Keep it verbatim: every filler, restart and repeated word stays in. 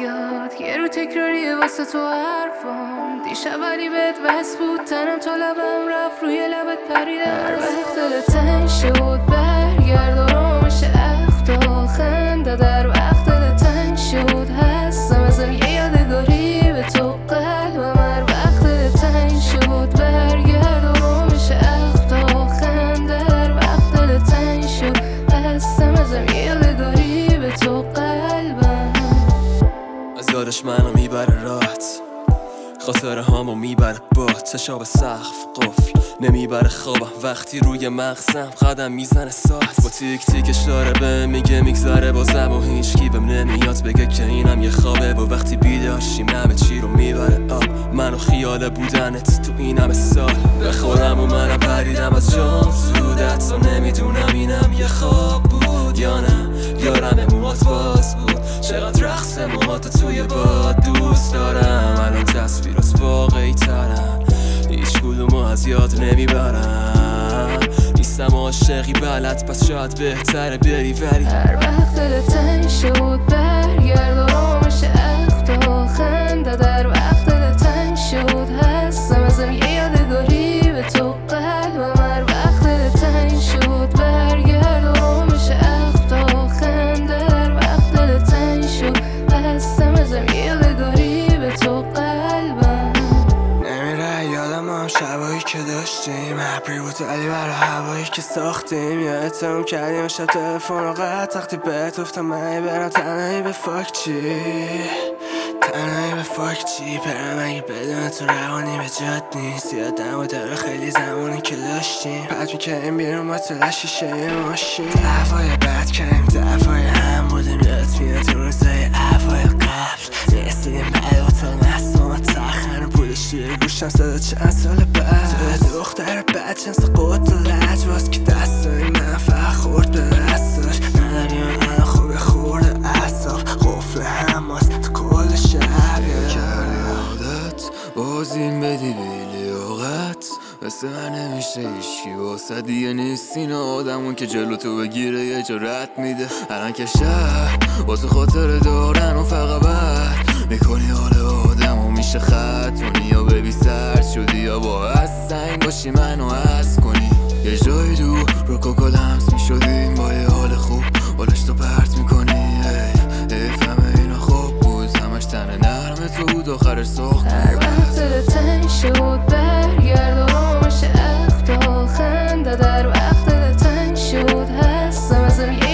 یاد یه رو تکراریه واسه تو حرفام. دیشب ولی بهت وصل بود تنم تا لبم رفت روی لبت پریدم. هر وقت دلت تنگ شد برگرد آرامش اختا خنده در وقت دلت تنگ شد هستم ازم یه یادگاری به تو قلبم. هر وقت دلت تنگ شد برگرد آرامش اختا خنده در وقت دلت تنگ شد هستم ازم یه یادگاری به تو قلبم. از یادش منو میبره رات خاطره هامو میبره با چشا به سقف قفل نمیبره خوابم وقتی روی مغزم قدم میزنه ساعت با تیک تیکش داره به میگه میگذره بازم و هیچکی بهم نمیاد بگه که اینم یه خوابه. و وقتی بیداشیم همه چی رو میبره آب منو خیال بودنت تو این همه سال به خودم و منم پریدم از جام زودت و نمیدونم اینم یه خواب بود یا نه یارم موهات باز بود. چقدر رقص موهات توی باد دوست دارم الان تصویرات واقعی ترن هیچ کدومو از یاد نمیبرم. نیستم عاشقی بلد پس شاید بهتره بری ولی هر وقت دلت تنگ شد برگرد آرامش اختا خنده در وقت دلت تنگ شد هستم ازم یه یادگاری به تو قلبم. هر وقت دلت تنگ شد برگرد آرامش اختا خنده در وقت دلت تنگ شد هستم ازم یه یادگاری به تو قلبم. نمیره یادم هم شبایی که داشتیم هپری بود ولی برای هوایی که ساختیم یادتم کردیم شب تلفن رو قطع وقتی بهت گفتم من برم تنهایی به فاک چی تنهایی به فاک چی پرم اگه بدون تو روانی به جد نیست. یادم و داره خیلی زمانی که داشتیم پت میکنیم بیرون با تو شیشه ماشین دفعای بد کنیم دفعای هم بودیم یادت میاد اون روزای هوای قبل رسیدیم بعد و تو مصنوع تخن پولش توی گوشم صدا چند سال بعد تو دختر بد جنس قد و لجباز که دستای من فقط خورد به دستاش نداریم الان خوبه خورده اصاف قفل هماست تو کل شهر کردی عادت بازیم بدی به لیاقت مثل من نمیشه ایشکی واسه دیگه نیست این آدمون که جلو تو بگیره یه جا رد میده. الان که شهر واسه خاطر دارن و فقط بد میکنی حال آدم و میشه خط کنی یا ببی سرد شدی یا با از سنگ باشی منو از کنی یه جای دور رو کوکا لمس میشدیم با یه حال خوب بالش تو پرت میکنی حیف همه اینا خوب بود همش تن نرم تو بود آخرش ساخت. هر وقت دلت تنگ شد برگرد آرامش اختا خنده در وقت دلت تنگ شد هستم ازم یه